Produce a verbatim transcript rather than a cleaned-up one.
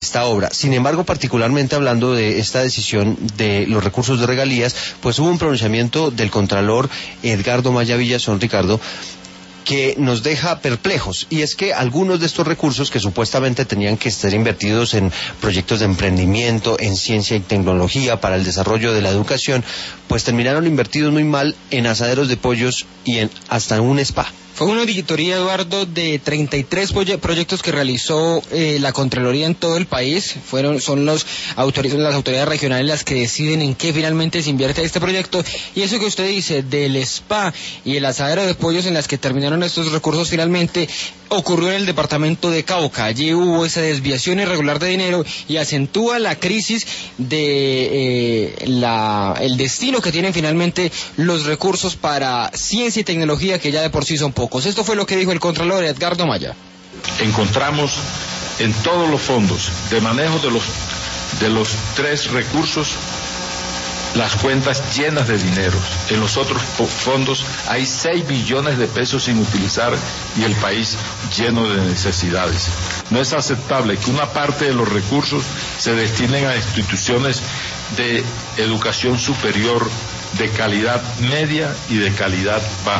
esta obra. Sin embargo, particularmente hablando de esta decisión de los recursos de regalías, pues hubo un pronunciamiento del contralor Edgardo Maya Villazón, Ricardo, que nos deja perplejos, y es que algunos de estos recursos que supuestamente tenían que estar invertidos en proyectos de emprendimiento, en ciencia y tecnología para el desarrollo de la educación, pues terminaron invertidos muy mal en asaderos de pollos y en hasta en un spa. Fue una auditoría, Eduardo, de treinta y tres proyectos que realizó eh, la Contraloría en todo el país. Fueron, son los autoridades, las autoridades regionales las que deciden en qué finalmente se invierte este proyecto. Y eso que usted dice del spa y el asadero de pollos en las que terminaron estos recursos finalmente ocurrió en el departamento de Cauca. Allí hubo esa desviación irregular de dinero y acentúa la crisis de eh, la, el destino que tienen finalmente los recursos para ciencia y tecnología, que ya de por sí son pocos. Esto fue lo que dijo el contralor Edgardo Maya. Encontramos en todos los fondos de manejo de los, de los tres recursos las cuentas llenas de dinero. En los otros fondos hay seis billones de pesos sin utilizar y el país lleno de necesidades. No es aceptable que una parte de los recursos se destinen a instituciones de educación superior de calidad media y de calidad baja.